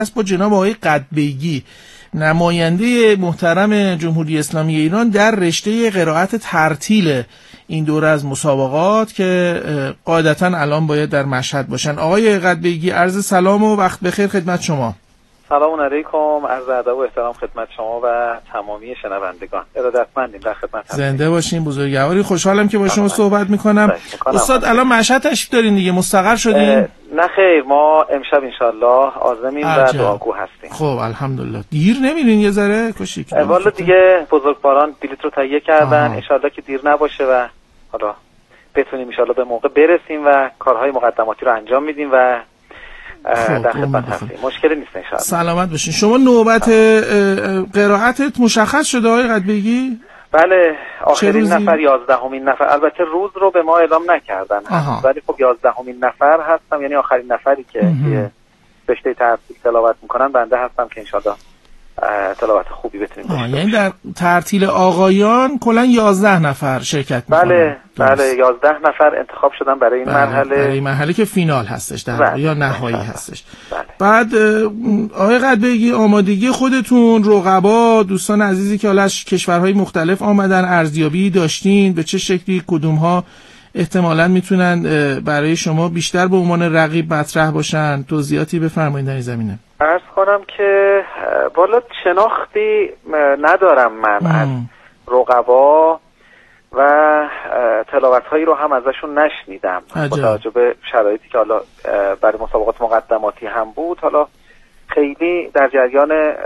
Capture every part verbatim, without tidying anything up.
است با جناب آقای قدبیگی، نماینده محترم جمهوری اسلامی ایران در رشته قرائت ترتیل این دوره از مسابقات که قاعدتاً الان باید در مشهد باشن. آقای قدبیگی، عرض سلام و وقت بخیر خدمت شما. سلام علیکم، عرض ادب و احترام خدمت شما و تمامی شنوندگان. ارادتمندیم، در خدمت هستیم. زنده باشین بزرگواری. خوشحالم که با شما صحبت میکنم. استاد الان مشهد تشریف دارین دیگه، مستقر شدین؟ نه خیر، ما امشب انشالله عازمیم و دعاگو هستیم. خب الحمدلله. دیر نمیرین یه ذره کشی؟ والا دیگه بزرگواران بلیط رو تهیه کردن، انشالله که دیر نباشه و حالا بتونیم انشالله به موقع برسیم و کارهای مقدماتی رو انجام میدیم و در خدمت هستیم. مشکلی نیست انشالله. سلامت باشین. شما نوبت قرائتت مشخص شده آقای قدبیگی؟ بله، آخرین نفر یازدهمین نفر. البته روز رو به ما اعلام نکردن، ولی خب یازدهمین نفر هستم، یعنی آخرین نفری که رشته ترتیل تلاوت میکنن بنده هستم که انشالله تلاوت خوبی بتونیم داشته باشیم. یعنی در ترتیل آقایان کلا یازده نفر شرکت میکنن؟ بله بله، یازده نفر انتخاب شدن برای این بله. مرحله برای این مرحله که فینال هستش در بله. یا نهایی بله. هستش بله. بعد آقای قدبیگی، آمادگی خودتون، رقبا، دوستان عزیزی که حالا از کشورهای مختلف آمدن، ارزیابی داشتین به چه شکلی؟ کدوم ها احتمالاً میتونن برای شما بیشتر به عنوان رقیب مطرح باشن؟ توضیحاتی بفرمایید در این زمینه. عرض کنم که والا شناختی ندارم من ام. از رقبا و تلاوت هایی رو هم ازشون نشنیدم با توجه به شرایطی که حالا برای مسابقات مقدماتی هم بود. حالا خیلی در جریان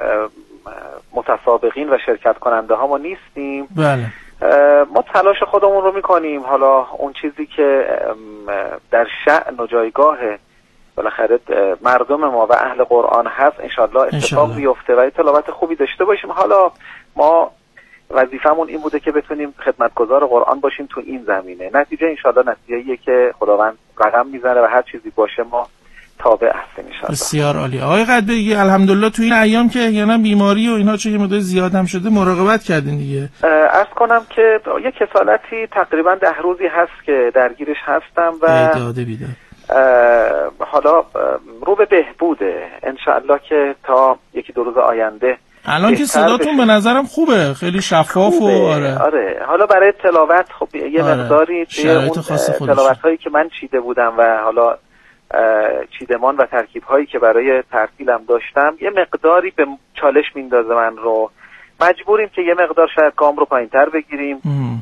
متسابقین و شرکت کننده ها ما نیستیم. بله. ما تلاش خودمون رو میکنیم، حالا اون چیزی که در شأن و جایگاه بالاخره مردم ما و اهل قرآن هست انشالله اتفاق بیفته و تلاوت خوبی داشته باشیم. حالا ما وظیفمون این بوده که بتونیم خدمتگزار قرآن باشیم تو این زمینه. نتیجه انشالله نتیجه‌ایه که خداوند رقم میزنه و هر چیزی باشه ما تابع هستیم انشالله. بسیار عالی. آقای قدبیگی، الحمدلله تو این ایام که احیانا بیماری و اینا چه مقدار زیاد هم شده مراقبت کردین دیگه؟ عرض کنم که یه کسالتی تقریبا ده روزی هست که درگیرش هستم و داده بیداد. حالا رو به بهبوده انشالله که تا یکی دو روز آینده. الان که صداتون به نظرم خوبه، خیلی شفاف خوبه. و آره آره حالا برای تلاوت خب یه آره. مقداری اون تلاوت هایی که من چیده بودم و حالا چیدمان و ترکیب هایی که برای ترتیلم داشتم یه مقداری به چالش میندازه من رو. مجبوریم که یه مقدار شاید گام رو پایین‌تر بگیریم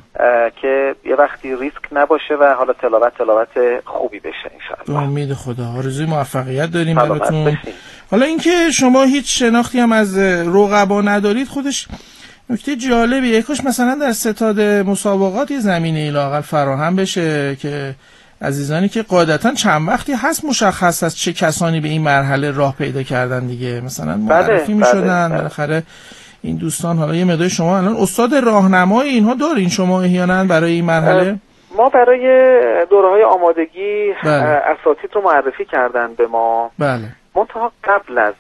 که یه وقتی ریسک نباشه و حالا تلاوت تلاوت خوبی بشه انشاءالله. امید خدا. آرزوی موفقیت داریم براتون. حالا اینکه شما هیچ شناختی هم از رقبا ندارید خودش نکته جالبیه. یکاش مثلا در ستاد مسابقات یه زمینه لااقل فراهم بشه که عزیزانی که قاعدتاً چند وقتی هست مشخص است چه کسانی به این مرحله راه پیدا کردن دیگه، مثلا معرفی می‌شدن بالاخره این دوستان. حالا یه مقدار شما الان استاد راهنمای اینها دارین شما احیانا برای این مرحله؟ ما برای دوره‌های آمادگی بله. اساتید رو معرفی کردن به ما. بله. منتها قبل از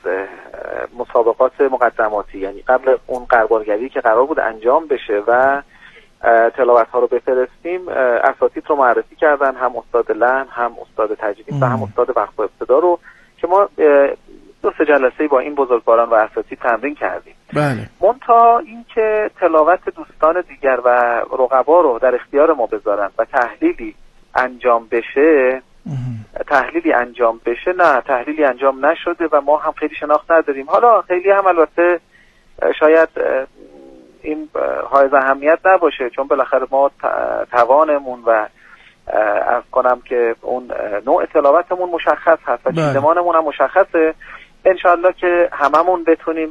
مسابقات مقدماتی، یعنی قبل اون قربالگری که قرار بود انجام بشه و تلاوت ها رو بفرستیم، اساتید رو معرفی کردن، هم استاد لحن، هم استاد تجوید و هم استاد وقف و ابتدا رو که ما دو سه جلسه با این بزرگواران و اساتید تمرین کردیم. بله. منتها اینکه تلاوت دوستان دیگر و رقبا رو در اختیار ما بذارن و تحلیلی انجام بشه تحلیلی انجام بشه نه تحلیلی انجام نشده و ما هم خیلی شناخت نداریم. حالا خیلی هم البته شاید این حائز اهمیت نباشه، چون بالاخره ما توانمون و عرض کنم که اون نوع تلاوتمون مشخص هست و چیدمانمون هم مشخصه. انشالله که هممون بتونیم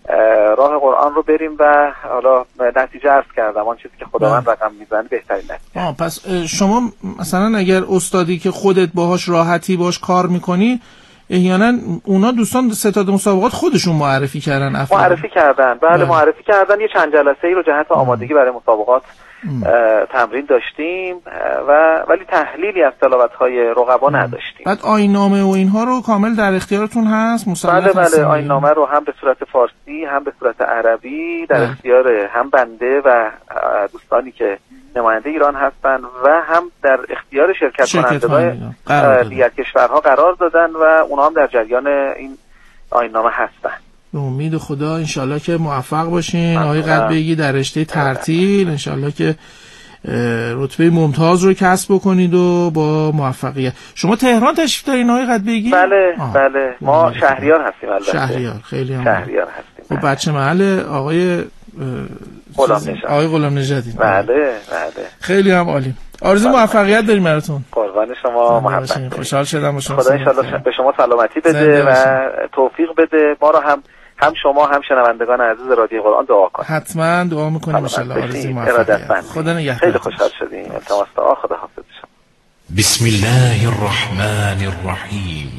راه قرآن رو بریم و حالا نتیجه عرض کردم آن چیزی که خداوند رقم میزنه بهترین نتیجه. آه پس شما مثلا اگر استادی که خودت باهاش راحتی باش کار میکنی احیانا اونا دوستان ستاد مسابقات خودشون معرفی کردن افراد. معرفی کردن بله, بله معرفی کردن. یه چند جلسه ای رو جهت آمادگی برای مسابقات تمرین داشتیم و ولی تحلیلی از تلاوت‌های رقبا نداشتیم. بعد آیین‌نامه و اینها رو کامل در اختیارتون هست؟ بله بله آیین‌نامه رو هم به صورت فارسی هم به صورت عربی در بله. اختیار هم بنده و دوستانی که نماینده ایران هستن و هم در اختیار شرکت کنندگان دیگر کشورها قرار دادن و اونا هم در جریان این آیین نامه هستن. به امید خدا انشالله که موفق باشین آقای قدبگی در رشته ترتیل، انشالله که رتبه ممتاز رو کسب بکنید و با موفقیت. شما تهران تشریف دارین آقای قدبگی؟ بله آه. بله ما شهریار هستیم. البته شهریار خیلی هم شهریار هستیم. خب بچه محل آقای غلام نژاد. آقای غلام نژادی. بله بله خیلی هم عالی. آرزو موفقیت داریم براتون. قربان شما محبت. خوشحال شدم با شما. خدا ان شاء الله به شما سلامتی بده و توفیق بده. ما رو هم هم شما هم شنوندگان عزیز رادیو قرآن دعا کنید. حتما دعا میکنیم ان شاء الله. آرزوی موفقیت. خدا نگهدار. خیلی خوشحال شدیم. التماس دعا. خدا حافظ شما. بسم الله الرحمن الرحیم.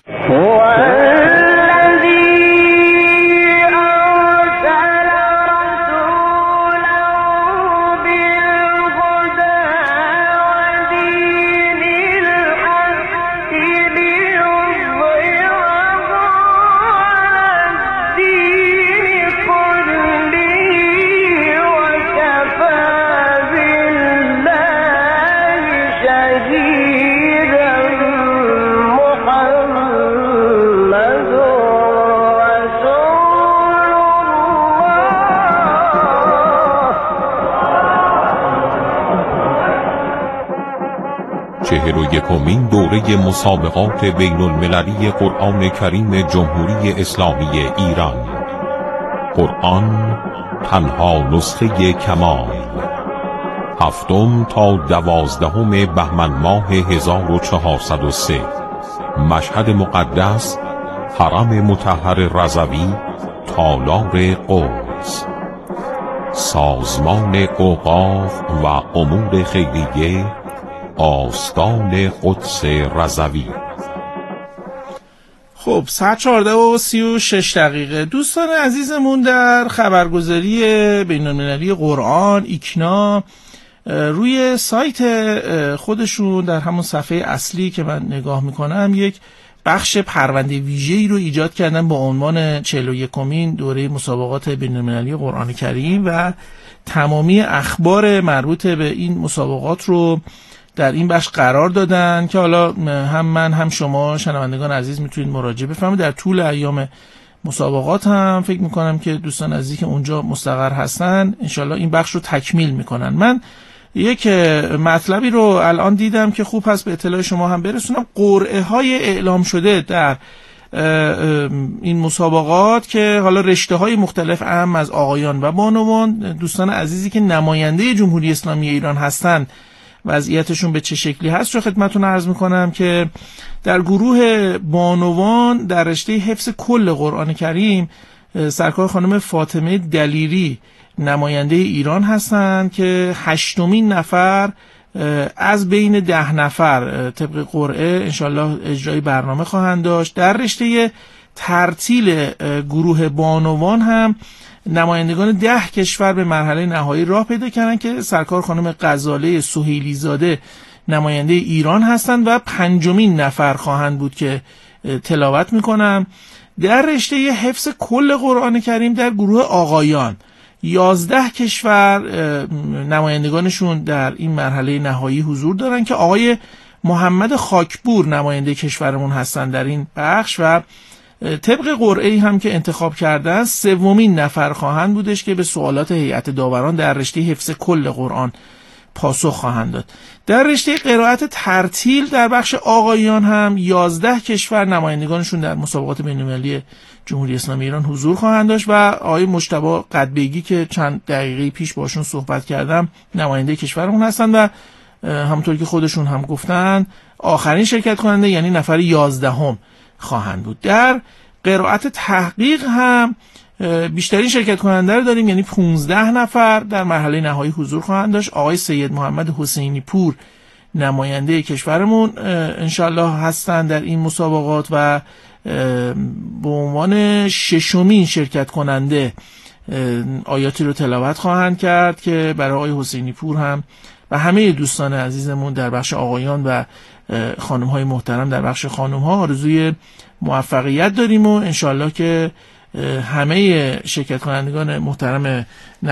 چهل و یکمین دوره مسابقات بین المللی قرآن کریم جمهوری اسلامی ایران. قرآن تنها نسخه کمال، هفتم تا دوازدهم بهمن ماه هزار و چهارصد و سه. مشهد مقدس حرم مطهر رضوی تالار قدس. سازمان اوقاف و امور خیریه آستان قدس رضوی. خب ساعت چهارده و سی و شش دقیقه. دوستان عزیزمون در خبرگزاری بین المللی قرآن ایکنا روی سایت خودشون در همون صفحه اصلی که من نگاه میکنم یک بخش پرونده ویژه‌ای رو ایجاد کردن با عنوان چهل و یکمین دوره مسابقات بین المللی قرآن کریم و تمامی اخبار مربوط به این مسابقات رو در این بخش قرار دادن که حالا هم من هم شما شنوندگان عزیز میتونید مراجعه بفرمایید. در طول ایام مسابقات هم فکر میکنم که دوستان عزیزی که اونجا مستقر هستن انشالله این بخش رو تکمیل میکنن. من یک مطلبی رو الان دیدم که خوب هست به اطلاع شما هم برسونم. قرعه های اعلام شده در این مسابقات که حالا رشته های مختلف اهم از آقایان و بانوان، دوستان عزیزی که نماینده جمهوری اسلامی ایران هستن وضعیتشون به چه شکلی هست رو خدمتتون عرض میکنم که در گروه بانوان در رشته حفظ کل قرآن کریم سرکار خانم فاطمه دلیری نماینده ایران هستند که هشتمین نفر از بین ده نفر طبق قرعه انشالله اجرای برنامه خواهند داشت. در رشته ترتیل گروه بانوان هم نمایندگان ده کشور به مرحله نهایی راه پیدا کردن که سرکار خانم غزاله سهیلی زاده نماینده ایران هستند و پنجمین نفر خواهند بود که تلاوت میکنم. در رشته حفظ کل قرآن کریم در گروه آقایان یازده کشور نمایندگانشون در این مرحله نهایی حضور دارن که آقای محمد خاکپور نماینده کشورمون هستن در این بخش و طبق قرعه‌ای هم که انتخاب کردن سومین نفر خواهند بودش که به سوالات هیئت داوران در رشته حفظ کل قرآن پاسخ خواهند داد. در رشته قرائت ترتیل در بخش آقایان هم یازده کشور نمایندگانشون در مسابقات بین‌المللی جمهوری اسلامی ایران حضور خواهند داشت و آقای مجتبی قدبگی که چند دقیقه پیش باشون صحبت کردم نماینده کشورمون هستند و همونطور که خودشون هم گفتن آخرین شرکت کننده یعنی نفر یازدهم خواهند بود. در قرائت تحقیق هم بیشترین شرکت کننده رو داریم یعنی پانزده نفر در مرحله نهایی حضور خواهند داشت. آقای سید محمد حسینی پور نماینده کشورمون انشالله هستند در این مسابقات و به عنوان ششمین شرکت کننده آیاتی رو تلاوت خواهند کرد که برای آقای حسینی پور هم و همه دوستان عزیزمون در بخش آقایان و خانم های محترم در بخش خانم ها آرزوی موفقیت داریم و انشالله که همه شرکت کنندگان محترم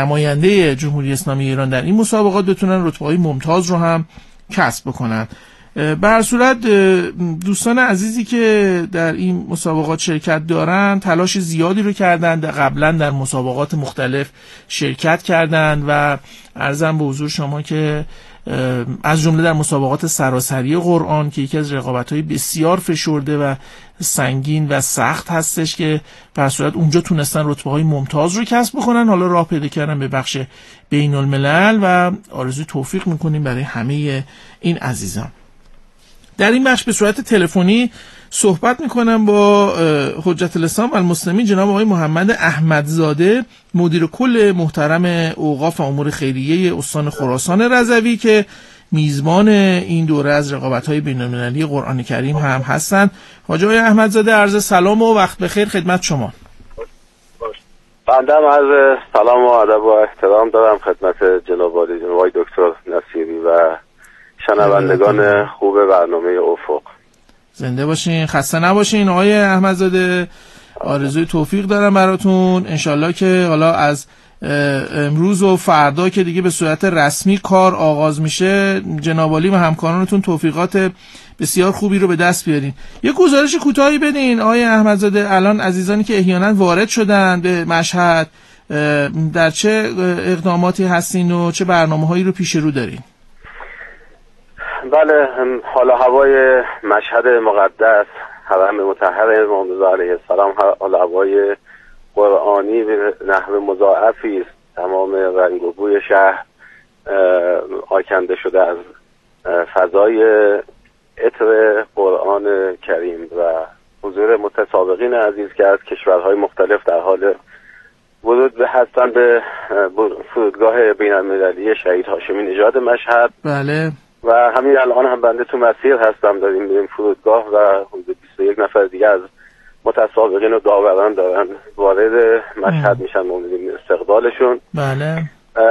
نماینده جمهوری اسلامی ایران در این مسابقات بتونن رتبه‌های ممتاز رو هم کسب بکنن. به هر صورت دوستان عزیزی که در این مسابقات شرکت دارن تلاش زیادی رو کردن، قبلا در مسابقات مختلف شرکت کردن و عرضم به حضور شما که از جمله در مسابقات سراسری قرآن که یکی از رقابت‌های بسیار فشرده و سنگین و سخت هستش که به هر صورت اونجا تونستن رتبه‌های ممتاز رو کسب بکنن، حالا راه پیدا کردن به بخش بین الملل و آرزوی توفیق میکنیم برای همه این عزیزان. در این بخش به صورت تلفنی صحبت میکنم با حجت الاسلام و المسلمین جناب آقای محمد احمدزاده، مدیر کل محترم اوقاف و امور خیریه استان خراسان رضوی که میزبان این دوره از رقابت‌های بین‌المللی قرآن کریم هم هستند. حاج آقای احمدزاده عرض سلام و وقت بخیر خدمت شما. بنده هم عرض سلام و ادب و احترام دارم خدمت جناب عالی جناب دکتر نصیری و شنوندگان خوب برنامه افق. زنده باشین، خسته نباشین آقای احمدزاده. آرزوی توفیق دارم براتون، انشالله که حالا از امروز و فردا که دیگه به صورت رسمی کار آغاز میشه جناب عالی و همکارانتون توفیقات بسیار خوبی رو به دست بیارین. یه گزارش کوتاهی بدین آقای احمدزاده، الان عزیزانی که احیانا وارد شدن به مشهد در چه اقداماتی هستین و چه برنامه‌هایی رو پیش رو دارین؟ بله، حالا هوای مشهد مقدس حرم مطهر امام رضا علیه السلام حالا هوای قرآنی به نحو مضاعفی است. تمام رنگ و بوی شهر آکنده شده از فضای عطر قرآن کریم و حضور متسابقین عزیز که از کشورهای مختلف در حال ورود به هستن به فرودگاه بین‌المللی شهید هاشمی نژاد مشهد. بله. و همین الان هم بنده تو مسیر هستم، داریم میریم فرودگاه و حدود بیست و یک نفر دیگه از متسابقین و داوران دارن وارد مشهد میشن، ما میریم استقبالشون. بله.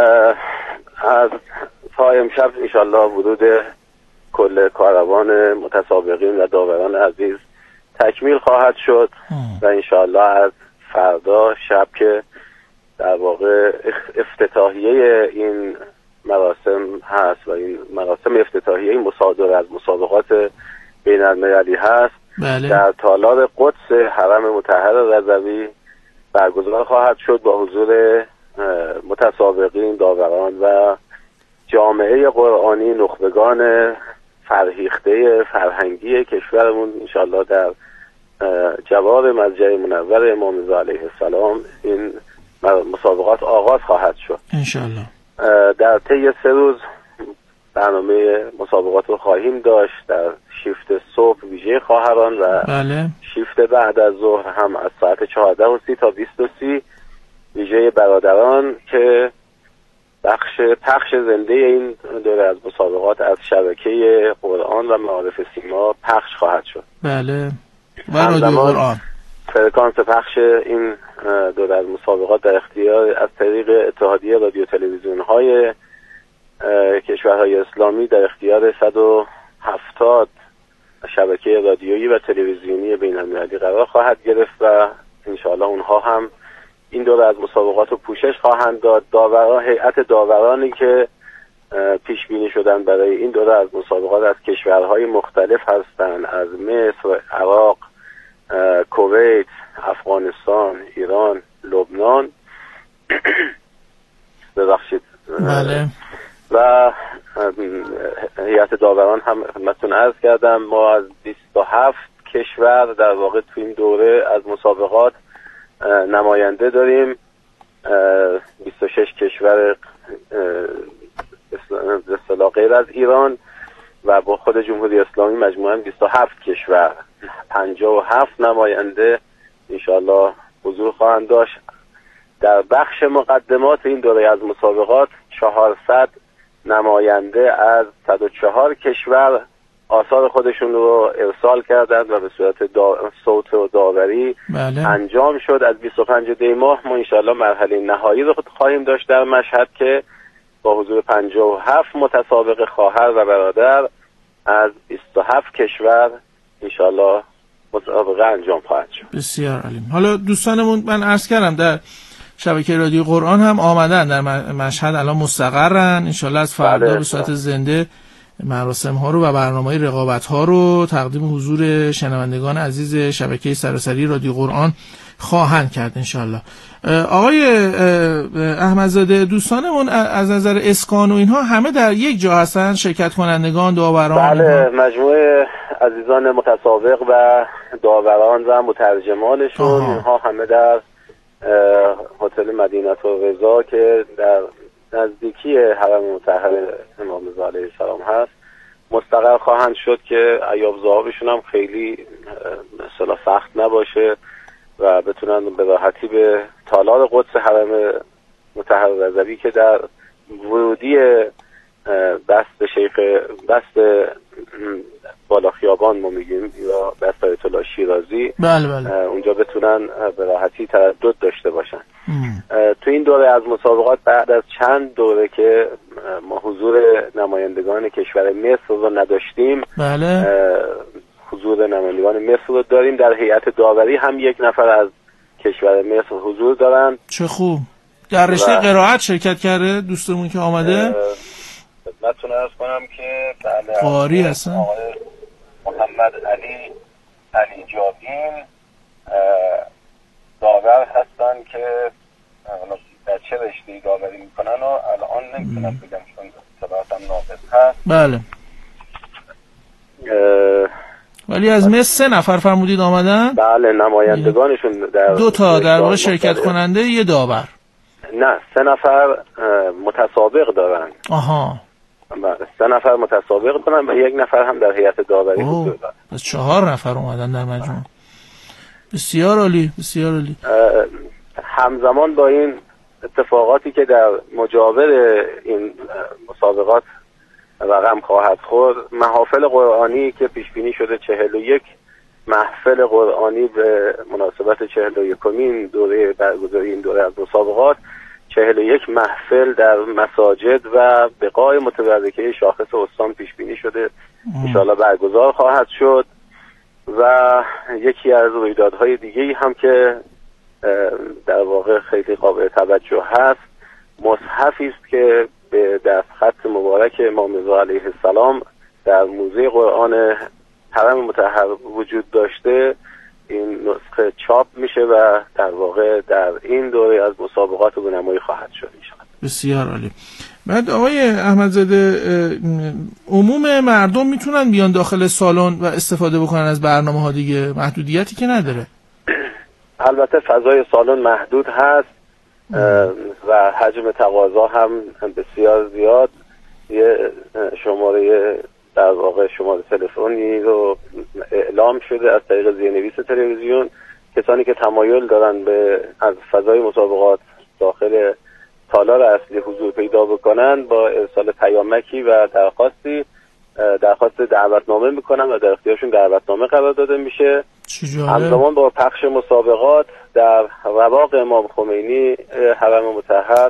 از تا امشب انشالله ورود کل کاروان متسابقین و داوران عزیز تکمیل خواهد شد و انشالله از فردا شب که در واقع افتتاحیه این مراسم هست و این مراسم افتتاحیه مصادره از مسابقات بین المللی هست، بله. در تالار قدس حرم مطهر رضوی برگزار خواهد شد با حضور متسابقین، داوران و جامعه قرآنی، نخبگان فرهیخته فرهنگی کشورمون. انشالله در جوار مسجد منور امام رضا علیه السلام این مسابقات آغاز خواهد شد انشالله. در طی سه روز برنامه مسابقات رو خواهیم داشت. در شیفت صبح ویژه خواهران و بله. شیفت بعد از ظهر هم از ساعت چهارده و سی تا بیست و سی ویژه برادران که بخش پخش زنده این دوره از مسابقات از شبکه قرآن و معارف سیما پخش خواهد شد. بله. و رادیو قرآن فرکانس پخش این دوره از مسابقات در اختیار از طریق اتحادیه رادیو تلویزیون های کشورهای اسلامی در اختیار صد و هفتاد شبکه رادیویی و تلویزیونی بین المللی قرار خواهد گرفت و انشاءالله اونها هم این دوره از مسابقات رو پوشش خواهند داد. داوران، هیئت داورانی که پیش بینی شدن برای این دوره از مسابقات از کشورهای مختلف هستند، از مصر، عراق، کویت، افغانستان، ایران، لبنان ببخشید بله. و هیئت داوران هم خدمتتون عرض کردم ما از بیست و هفت کشور در واقع تو این دوره از مسابقات نماینده داریم. بیست و شش کشور به اصطلاح غیر از ایران و با خود جمهوری اسلامی مجموعاً بیست و هفت کشور، پنجاه و هفت نماینده انشاءالله حضور خواهند داشت. در بخش مقدمات این دوره از مسابقات چهارصد نماینده از صد و چهار کشور آثار خودشون رو ارسال کردند و به صورت دا... صوت و داوری بله. انجام شد. از بیست و پنج دی ماه ما انشاءالله مرحله نهایی رو خواهیم داشت در مشهد که با حضور پنجاه و هفت متسابق خواهر و برادر از بیست و هفت کشور انشاءالله مسابقه انجام خواهد شد. بسیار عالی. حالا دوستانمون من عرض کردم در شبکه رادیو قرآن هم آمدن در مشهد، الان مستقرن، انشاءالله از فردا بله. به صورت زنده مراسم ها رو و برنامه‌های رقابت ها رو تقدیم حضور شنوندگان عزیز شبکه سراسری رادیو قرآن خواهند کرد انشالله. آقای احمدزاده، دوستانمون از نظر اسکان و اینها همه در یک جا هستن، شرکت کنندگان، داوران؟ بله، مجموعه عزیزان متسابق و داوران و مترجمانشون اینها همه در هتل مدینه الرضا که در نزدیکی حرم مطهر امام رضا علیه السلام هست مستقر خواهند شد که ایاب ذهابشون هم خیلی مثلا سخت نباشه و بتونن به راحتی به تالار قدس حرم مطهر رضوی که در ورودی بست شیخ بست بالا خیابان ما میگیم یا بست آیت الله شیرازی، بله بله، اونجا بتونن به راحتی تردد داشته باشن. تو این دوره از مسابقات بعد از چند دوره که ما حضور نمایندگان کشور مصر رو نداشتیم، بله، حضور نمایندگان مصر رو داریم. در هیئت داوری هم یک نفر از کشور مصر حضور دارن. چه خوب. در رشته و... قرائت شرکت کرده دوستمون که آمده. خدمتتون عرض کنم که بله قاری هستن آقای محمد علی علی جابین داور هستن که در چه رشته‌ای داوری میکنن و الان نمیتونم بگم چون اطلاعاتم ناقص هست. بله. ولی از مصر سه نفر فرمودید آمدن؟ بله، نمایندگانشون در دو تا در واقع شرکت کننده، یه داور. نه، سه نفر متسابق دارن. آها. بله، سه نفر متسابق دارن و یک نفر هم در هیئت داوری حضور دارن. پس چهار نفر اومدن در مجموع. بسیار عالی، بسیار عالی. همزمان با این اتفاقاتی که در مجاور این مسابقات رقم خواهد خورد، محافل قرآنی که پیش بینی شده چهل و یک محفل قرآنی به مناسبت چهل و یکمین دوره برگزاری این دوره از مسابقات، چهل و یک محفل در مساجد و بقاع متبرکه شاخص استان پیش بینی شده، انشاءالله برگزار خواهد شد. و یکی از رویدادهای دیگه‌ای هم که در واقع خیلی قابل توجه هست، مصحفی است که به دستخط مبارک امام رضا علیه السلام در موزه قرآن حرم مطهر وجود داشته. این نسخه چاپ میشه و در واقع در این دوره از مسابقات رونمایی خواهد شد انشاءالله. بسیار عالی. بعد آقای احمدزاده، عموم مردم میتونن بیان داخل سالن و استفاده بکنن از برنامه ها دیگه، محدودیتی که نداره؟ البته فضای سالن محدود هست و حجم تقاضا هم بسیار زیاد. یه شماره در واقع شماره تلفنی رو اعلام شده از طریق زیرنویس تلویزیون. کسانی که تمایل دارن به از فضای مسابقات داخل تالار اصلی حضور پیدا بکنن با ارسال پیامکی و درخواستی درخواست دعوتنامه میکنن و در اختیارشون دعوتنامه قرار داده میشه. همزمان با پخش مسابقات در رواق امام خمینی حرم مطهر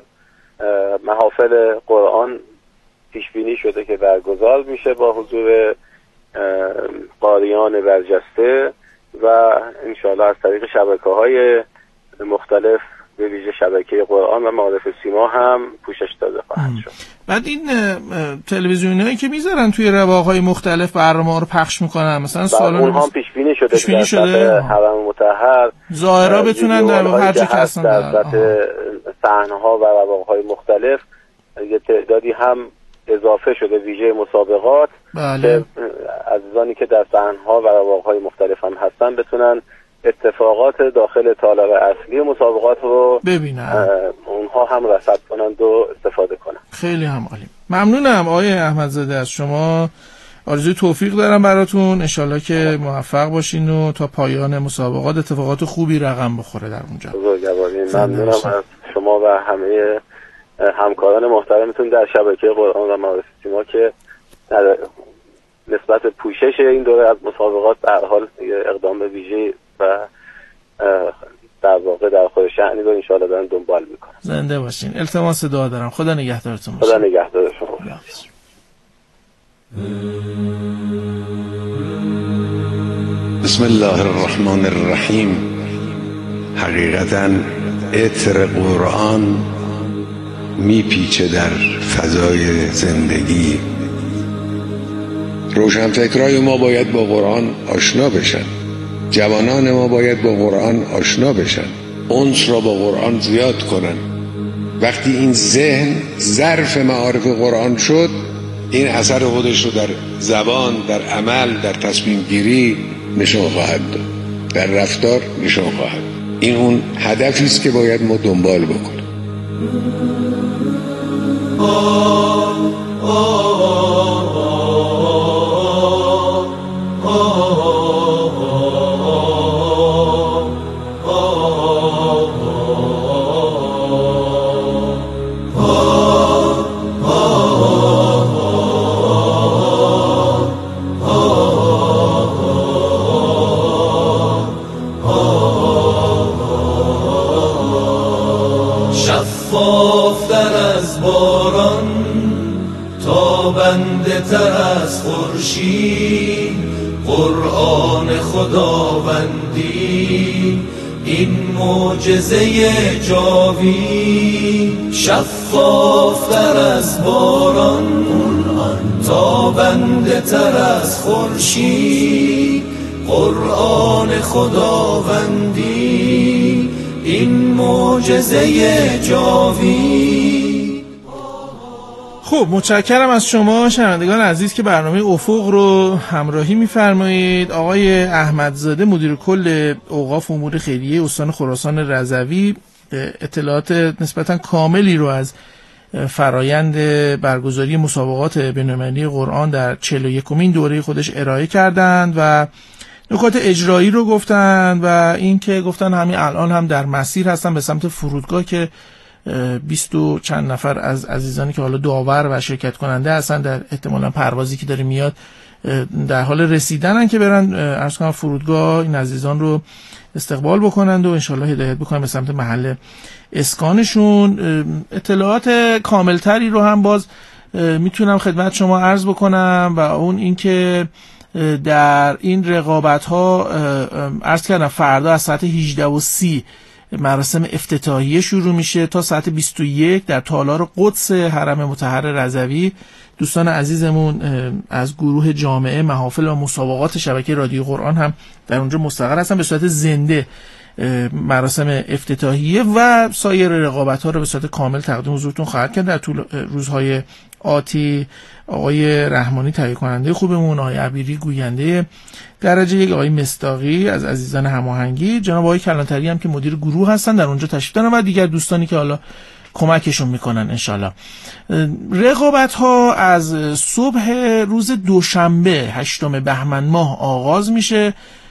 محافل قرآن پیش بینی شده که برگزار میشه با حضور قاریان برجسته و انشاءالله از طریق شبکه‌های مختلف به ویژه شبکه قرآن و معارف سیما هم پوشش داده خواهد شد. بعد این تلویزیونایی که میذارن توی رواق‌های مختلف برنامه‌ها رو پخش میکنن، مثلا سالن اونها هم پیش بینی شده پیش بینی شده حرم مطهر ظاهرا بتونن در هر جا که هستن در سطح صحنه‌ها و رواق‌های مختلف یه تعدادی هم اضافه شده ویژه مسابقات. بله. که عزیزانی که در صحنه‌ها و رواق‌های مختلف هم هستن بتونن اتفاقات داخل تالار اصلی مسابقات رو ببینن، اونها هم رصد کنند و استفاده کنند. خیلی هم عالی. ممنونم آقای احمدزاده از شما. آرزوی توفیق دارم براتون، انشالله که موفق باشین و تا پایان مسابقات اتفاقات خوبی رقم بخوره در اونجا. بزرگوارین. ممنونم از شما و همه همکاران محترمتون در شبکه قرآن و معارف سیما که در نسبت پوشش این دوره از مسابقات به هر حال اقدام ویژه و در واقع در خود شأنی رو انشاءالله دارن دنبال میکنن. زنده باشین. التماس دعا دارم. خدا نگهدارتون باشه. خدا نگهدار شما. بسم الله الرحمن الرحیم. حقیقتاً عطر قرآن میپیچه در فضای زندگی روشنفکرای ما باید با قرآن آشنا بشن، جوانان ما باید با قرآن آشنا بشن، انس را با قرآن زیاد کنن. وقتی این ذهن ظرف معارف قرآن شد، این اثر خودش رو در زبان، در عمل، در تصمیم گیری نشون خواهد داد، در رفتار نشون خواهد. این اون هدفی است که باید ما دنبال بکنیم. شفافتر از باران، تابنده تر از خورشید، قرآن خداوندی این معجزه جاوید. شفافتر از باران، تابنده تر از خورشید، قرآن خداوندی این معجزه جاوید. خب متشکرم از شما شنوندگان عزیز که برنامه افق رو همراهی می‌فرمایید. آقای احمدزاده مدیر کل اوقاف امور خیریه استان خراسان رضوی اطلاعات نسبتاً کاملی رو از فرایند برگزاری مسابقات بین‌المللی قرآن در چهل و یکمین دوره خودش ارائه کردند و نکات اجرایی رو گفتن و این که گفتن همین الان هم در مسیر هستن به سمت فرودگاه که بیست و چند نفر از عزیزانی که حالا داور و شرکت کننده هستن در احتمالاً پروازی که داره میاد در حال رسیدنن که برن عرض کنم فرودگاه این عزیزان رو استقبال بکنند و انشالله هدایت بکنن به سمت محل اسکانشون. اطلاعات کاملتری رو هم باز میتونم خدمت شما عرض بکنم و اون این که در این رقابت ها عرض کردم فردا از ساعت هجده و سی مراسم افتتاحیه شروع میشه تا ساعت بیست و یک در تالار قدس حرم مطهر رضوی. دوستان عزیزمون از گروه جامعه محافل و مسابقات شبکه رادیو قرآن هم در اونجا مستقر هستن، به صورت زنده مراسم افتتاحیه و سایر رقابت ها رو به صورت کامل تقدیم حضورتون خواهد کرد در طول روزهای آتی. آقای رحمانی تهیه کننده خوبمون، آقای عبیری گوینده درجه یک، آقای مصداقی از عزیزان هماهنگی، جناب آقای کلانتری هم که مدیر گروه هستن در اونجا تشریف دارن و دیگر دوستانی که حالا کمکشون میکنن انشالله. رقابت ها از صبح روز دوشنبه هشتم بهمن ماه آغاز میشه.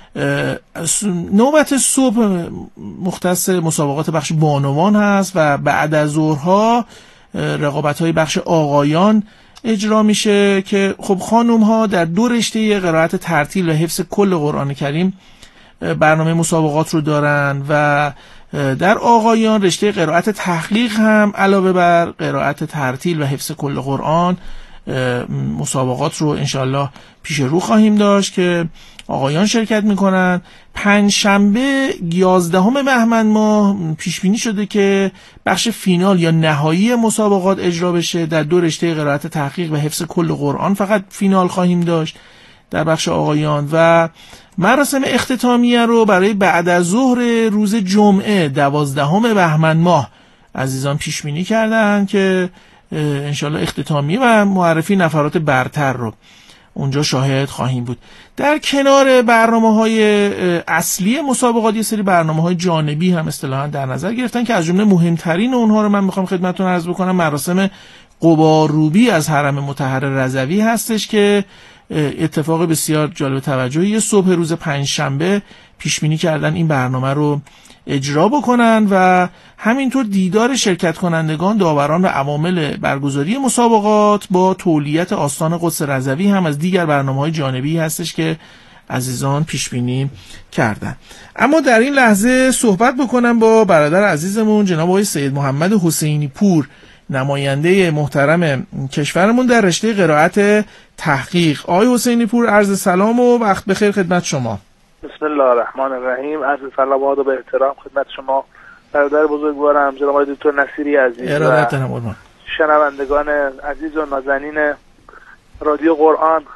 نوبت صبح مختص مسابقات بخش بانوان هست و بعد از ظهرها رقابت های بخش آقایان اجرا میشه که خب خانوم ها در دو رشته قرائت ترتیل و حفظ کل قرآن کریم برنامه مسابقات رو دارن و در آقایان رشته قرائت تحقیق هم علاوه بر قرائت ترتیل و حفظ کل قرآن مسابقات رو انشالله پیش رو خواهیم داشت که آقایان شرکت میکنن. پنج شنبه یازدهم بهمن ماه پیش بینی شده که بخش فینال یا نهایی مسابقات اجرا بشه. در دو رشته قرائت تحقیق و حفظ کل قرآن فقط فینال خواهیم داشت در بخش آقایان و مراسم اختتامیه رو برای بعد از ظهر روز جمعه دوازدهم بهمن ماه عزیزان پیش بینی کردن که انشالله اختتامیه و معرفی نفرات برتر رو اونجا شاهد خواهیم بود. در کنار برنامه‌های اصلی مسابقات یه سری برنامه‌های جانبی هم اصطلاحاً در نظر گرفتن که از جمله مهمترین اونها رو من میخوام خدمتتون عرض بکنم. مراسم قباروبی از حرم مطهر رضوی هستش که اتفاق بسیار جالب توجهی صبح روز پنجشنبه پیش بینی کردن این برنامه رو اجرا بکنن و همینطور دیدار شرکت کنندگان، داوران و عوامل برگزاری مسابقات با تولیت آستان قدس رضوی هم از دیگر برنامه‌های جانبی هستش که عزیزان پیش بینی کردن. اما در این لحظه صحبت بکنم با برادر عزیزمون جناب آقای سید محمد حسینی پور، نماینده محترم کشورمون در رشته قرائت تحقیق. آقای حسینی پور عرض سلام و وقت بخیر خدمت شما. بسم الله الرحمن الرحیم. عرض سلام و به احترام خدمت شما برادر بزرگوارم جناب آقای دکتر نصیری عزیز و شنوندگان عزیز و نازنین رادیو قرآن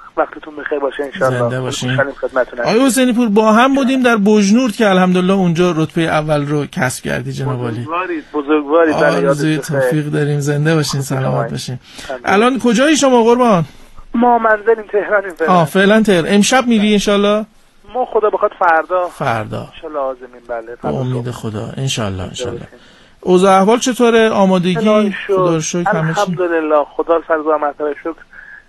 وقتتون بخیر باشه ان شاء الله. زنده باشین. خدمتتون. آقای حسینی پور با هم بودیم در بوجنورد که الحمدلله اونجا رتبه اول رو کسب کردی جناب عالی. بزرگوارید بزرگوارید. آرزوی توفیق داریم. زنده باشین، سلامت باشین. الان کجایی شما قربان؟ ما منزلیم تهرانیم فعلا. آه فعلا تهران. امشب میری ان شاء الله؟ ما خدا بخواد فردا. فردا. ان شاء الله عازمین. بله. با امید خدا ان شاء الله ان شاء الله. اوضاع احوال چطوره؟ آمادگی؟ خدا رو شکر همه چی. الحمدلله خدا رو سر مرتبه شکر.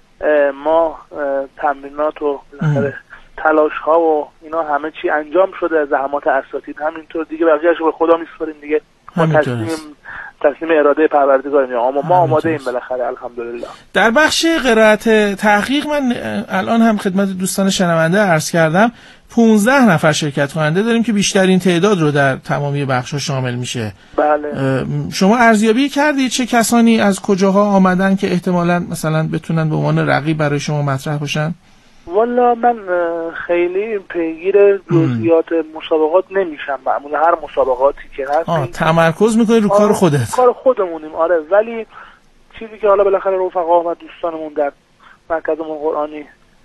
ما تمرینات و تلاش ها و اینا همه چی انجام شده، زحمات اساتید همینطور دیگه، بقیه‌اش رو به خدا میسپاریم دیگه. ما تسلیم تسلیم اراده پروردگاریم. اما ما آماده ایم بالاخره الحمدلله. در بخش قرائت تحقیق من الان هم خدمت دوستان شنونده عرض کردم پانزده نفر شرکت کننده داریم که بیشترین تعداد رو در تمامی بخش‌ها شامل میشه. بله. شما ارزیابی کردید چه کسانی از کجاها آمدن که احتمالاً مثلا بتونن به عنوان رقیب برای شما مطرح باشن؟ والا من خیلی پیگیر جزئیات مسابقات نمیشم. معمولا هر مسابقاتی که هست آه تمرکز میکنی رو کار خودت. کار خودمونیم. آره ولی چیزی که حالا بالاخره رفقا و دوستانمون در مرکزمون قرآنی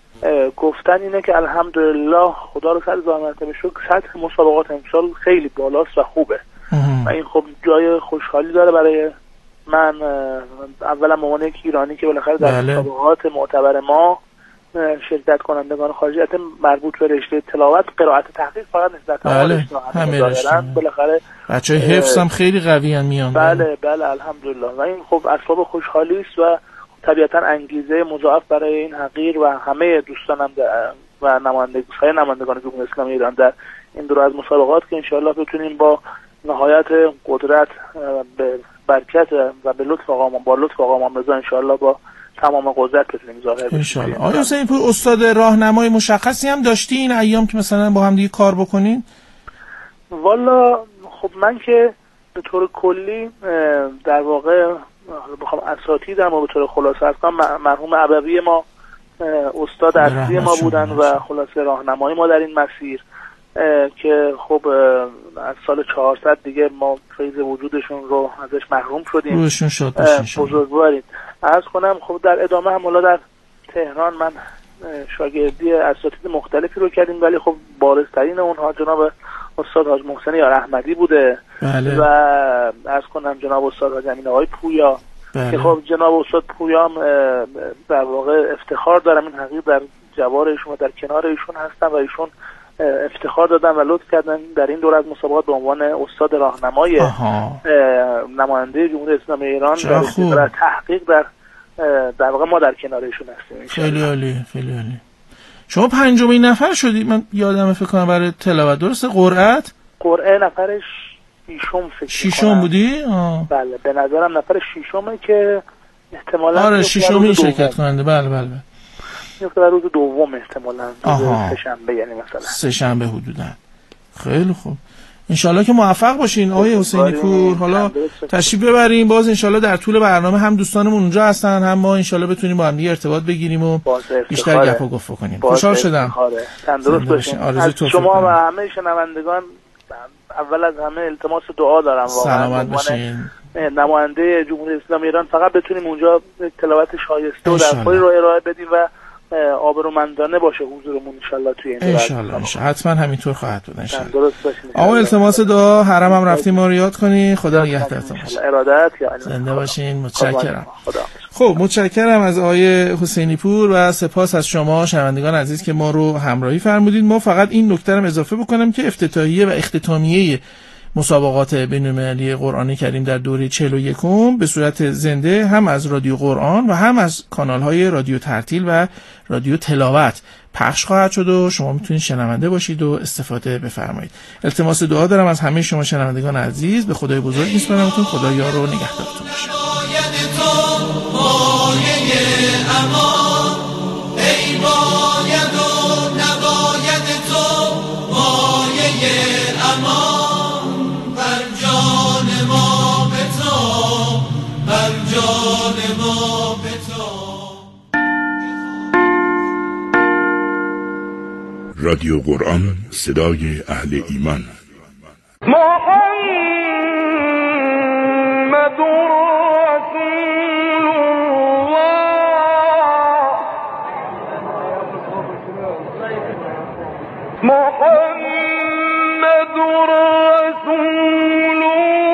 گفتن اینه که الحمدلله خدا رو سر زحمت به شکر سطح مسابقات امسال خیلی بالاست و خوبه و این خب جای خوشحالی داره برای من. اولا به عنوان یک ایرانی که بالاخره در بله. مسابقات معتبر ما شرکت کنندگان خارجی حتی مربوط به رشته تلاوت قرائت تحقیق فقط نیست در تمام بله. همه رشته بالاخره بچهای حفظ هم خیلی قوی ان میان. بله بله الحمدلله و این خب اسباب خوشحالی است و طبیعتا انگیزه مضاعف برای این حقیر و همه دوستانم و نمایندگان نمایندگان جمهوری اسلامی ایران در این دوره از مسابقات که انشاءالله بتونیم با نهایت قدرت به برکت و به لطف آقا با لطف آقا رضا انشاءالله با تمام قدرت بتونیم ظاهر بشیم انشاءالله. آیا حسین پور استاد راهنمای مشخصی هم داشتی این ایام که مثلا با هم دیگه کار بکنین؟ والا خب من که به طور کلی در واقع بخوام اساتیدم و به طور خلاصه کنم مرحوم عبوی ما استاد اصلی ما بودن و خلاصه راهنمای ما در این مسیر که خب از سال چهارصد دیگه ما فیض وجودشون رو ازش محروم شدیم. روشون شد باشین. بزرگوارید. عرض کنم خب در ادامه هم حالا در تهران من شاگردی اساتید مختلفی رو کردیم ولی خب بارزترین اونها جناب استاد حاج محسن یار احمدی بوده. بله. و عرض کنم جناب استاد حاج امین آقای پویا. بله. که خب جناب استاد پویام در واقع افتخار دارم این حقیقت در جوار ایشون و در کنار ایشون هستم و ایشون افتخار دادن و لطف کردن در این دوره از مسابقات به عنوان استاد راهنمای نماینده جمهوری اسلامی ایران در تحقیق در در واقع ما در کنار ایشون هستیم. خیلی عالی خیلی عالی. شما پنجمین نفر شدی من یادمه فکر کنم برای تلاوت درسته قرأت؟ قرأه نفرش ششم فکر ششم بودی؟ آه. بله به نظرم نفر ششمه که احتمالاً آره ششمی شرکت کننده. بله بله میفته در روز دوم احتمالاً سه شنبه یعنی مثلا سه شنبه حدوداً. خیلی خوب انشالله که موفق باشین آقای حسینی پور. حالا تشریف ببریم باز انشالله در طول برنامه هم دوستانمون اونجا هستن هم ما انشالله بتونیم با هم دیگه ارتباط بگیریم و بیشتر گپ و گفت کنیم. خوشحال شدم. تندرست باشین. از شما و همه شنوندگان اول از همه التماس دعا دارم واقعا سلامت باشین. نماینده جمهوری اسلامی ایران فقط بتونیم اونجا تلاوت شایسته و در پای رو ارائه بدیم و آبرومندانه باشه حضورمون انشالله توی این انشالله انشالله حتما همینطور خواهد بود انشالله. درست باشین. آقا التماس دعا حرم هم رفتیم ما رو یاد کنی. خدا نگهدارتون باشه. ارادت یا زنده باشین. متشکرم. خب متشکرم از آقای حسینی پور و سپاس از شما شنوندگان عزیز که ما رو همراهی فرمودید. ما فقط این نکته رو اضافه بکنم که افتتاحیه و اختتامیه مسابقات بین‌المللی قرآن کریم در دوره چهل و یکم به صورت زنده هم از رادیو قرآن و هم از کانال‌های رادیو ترتیل و رادیو تلاوت پخش خواهد شد و شما میتونید شنونده باشید و استفاده بفرمایید. التماس دعا دارم از همه شما شنوندگان عزیز. به خدای بزرگ میسپارمتون. خدا یار و نگهدارتون باشه. رادیو قرآن صدای اهل ایمان. محمد